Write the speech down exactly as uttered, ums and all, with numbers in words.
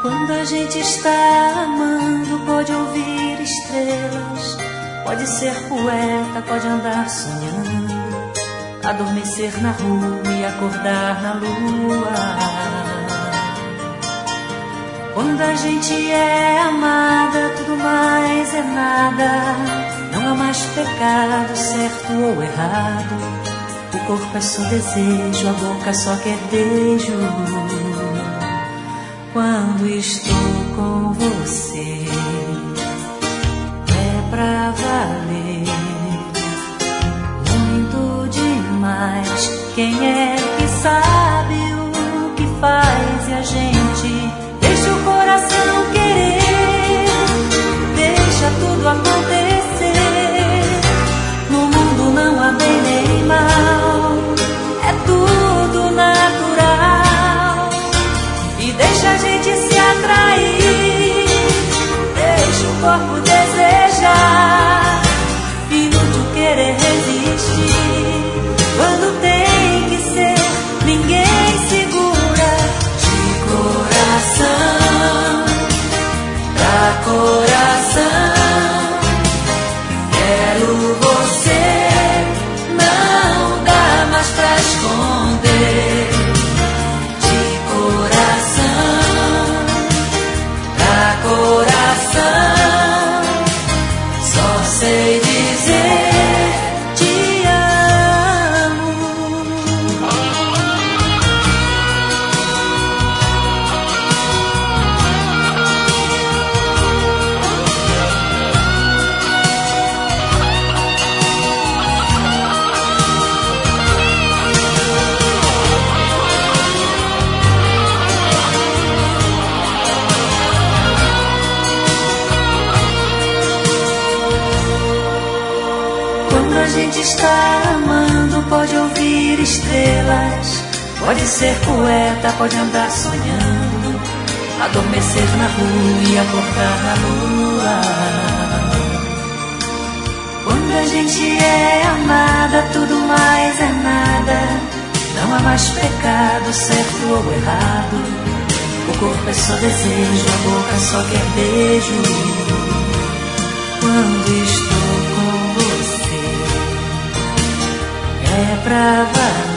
Quando a gente está amando, pode ouvir estrelas, pode ser poeta, pode andar sonhando, adormecer na rua e acordar na lua. Quando a gente é amada, tudo mais é nada. Não há mais pecado, certo ou errado. O corpo é só desejo, a boca só quer beijo. Quando estou com você, é pra valer, muito demais. Quem é que sabe o que faz e a gente deixa o coração querer, deixa tudo acontecer. No mundo não há bem nem mal, é tudo natural. E deixa a gente se atrair, deixa o corpo desejar, inútil querer resistir. Quando tem que ser, ninguém segura. De coração pra coração, quero você, não dá mais pra esconder. De coração pra coração, só sei dizer te amo. Quando a gente está amando, pode ouvir estrelas, pode ser poeta, pode andar sonhando, adormecer na rua e acordar na lua. Quando a gente é amada, tudo mais é nada. Não há mais pecado, certo ou errado. O corpo é só desejo, a boca só quer beijo. Quando estou com você, é pra valer.